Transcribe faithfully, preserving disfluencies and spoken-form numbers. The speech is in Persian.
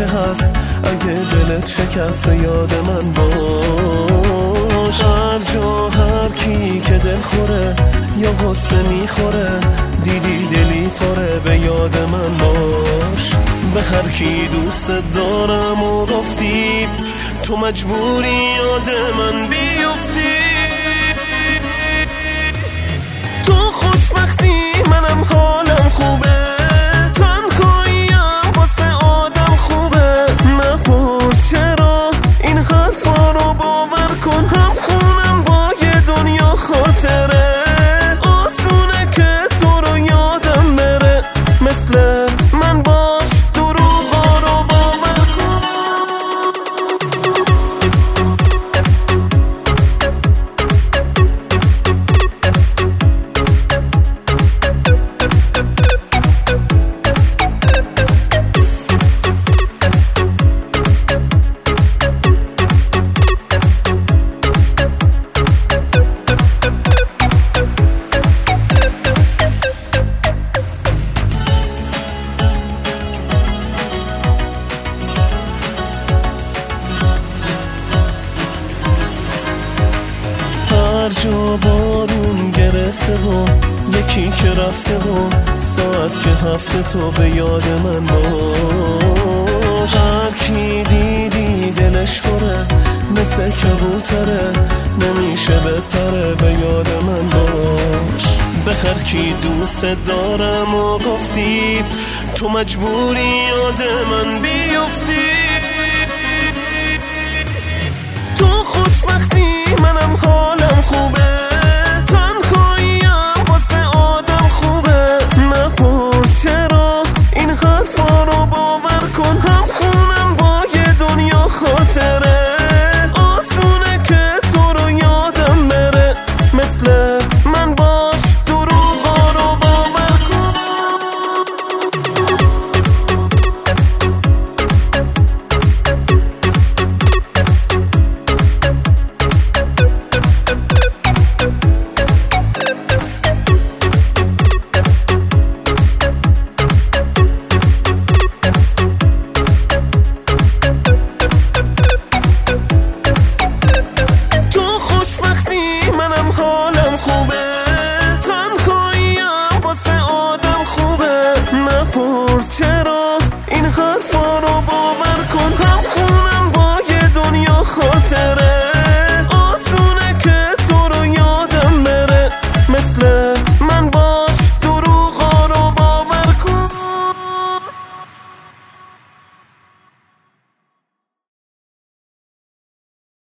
هست. اگه دلت شکست به یاد من باش. هر جا هر کی که دل خوره یا غصه میخوره، دیدی دلی پره به یاد من باش. به هر کی دوست دارم و گفتی تو مجبوری یاد من بیفتی. تو خوشبختی منم حالم خوبه، تنهاییم واسه آدم خوبه. نپرس چرا این حرفا رو باور کن، هم خونم با یه دنیا خاطره. آسونه که تو رو یادم بره، مثل من باش دروغا رو باور کن. هر جا بارون گرفته و یکی که رفته و ساعت که هفته تو به یاد من باش. هر کی دیدی دلش پره مثل کبوتره، نمیشه بپره به یاد من باش. به هر کی دوست دارم و گفتی تو مجبوری یاد من بیفتی. تو خوشبختی منم حالم خوبه، تنهاییم واسه آدم خوبه. نپرس چرا این حرفا رو باور کن، هم خونم با یه دنیا خاطره.